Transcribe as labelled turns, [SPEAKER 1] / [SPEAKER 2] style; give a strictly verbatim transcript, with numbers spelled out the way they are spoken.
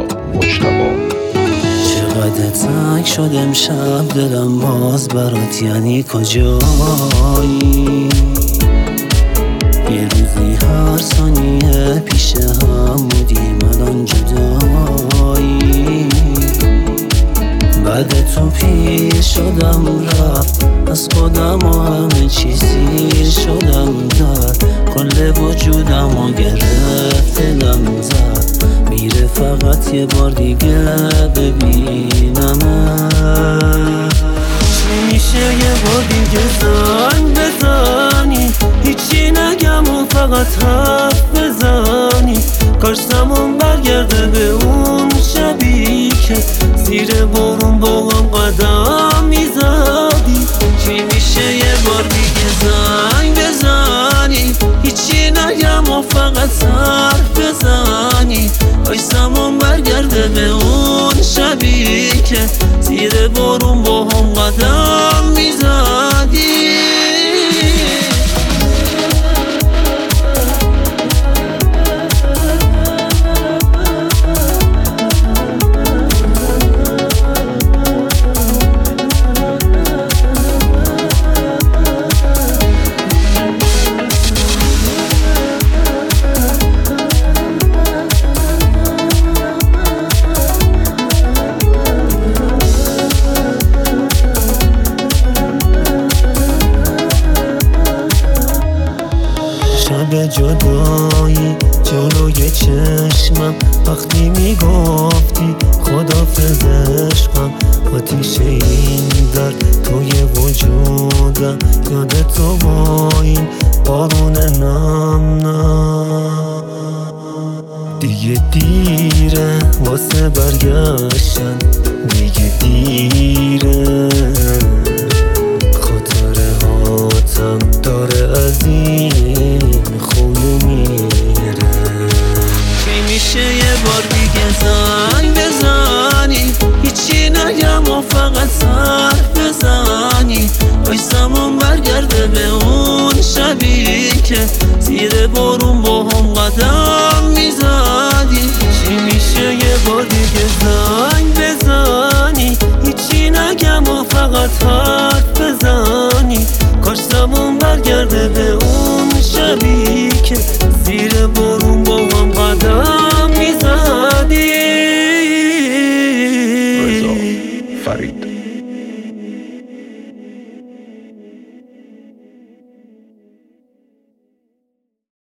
[SPEAKER 1] مجتبی.
[SPEAKER 2] چقدر تنگ شد امشب دلم باز برات، یعنی کجایی؟ یه روزی هر ثانیه پیش هم بودیم، الان جدایی. بعد تو پیر شدم رفت از خودم و همه چیزی شدم در کل وجودم و گرفت دلم زد، میره فقط یه بار دیگه ببینم. چی میشه یه بار دیگه زنگ بزنی، هیچی نگم و فقط حرف بزنی، کاش زمان برگرده به اون شبی که زیر بارون با هم قدم میزدی. چی میشه یه بار دیگه زنگ بزنی، هیچی نگم و فقط حرف بزنی، کاش زمان برگرده به اون شبی که زیر بارون با هم قدم میزدی. شب جدایی جلوی چشمم وقتی میگفتی خدافظ عشقم، آتیش این درد توی وجودم، یاد تو با این بارون نم نم. دیگه دیره واسه برگشتن، دیگه دیره، خاطره هاتم داره از این خونه میره. چی میشه یه بار دیگه زنگ بزنی، هیچی نگم و فقط حرف بزنی، کاش زمان برگرده به اون شبی که زیر بارون با هم قدم میزدی. چی میشه یه بار دیگه زنگ بزنی، هیچی نگم و فقط حرف بزنی، کاش زمان برگرده به اون شبی که زیر بارون با هم قدم میزدی.
[SPEAKER 1] رضا فرید.